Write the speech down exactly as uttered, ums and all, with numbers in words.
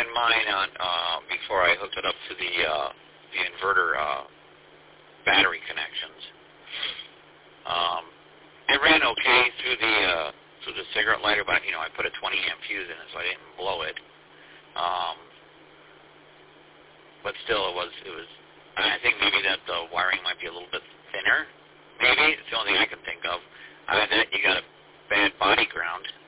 ran mine on uh, before I hooked it up to the uh, the inverter uh, battery connections. Um, it ran okay through the uh, through the cigarette lighter, but you know I put a twenty amp fuse in it, so I didn't blow it. Um, but still, it was it was. I think maybe that the wiring might be a little bit thinner. Maybe it's the only thing I can think of. Other than that, you got a bad body ground.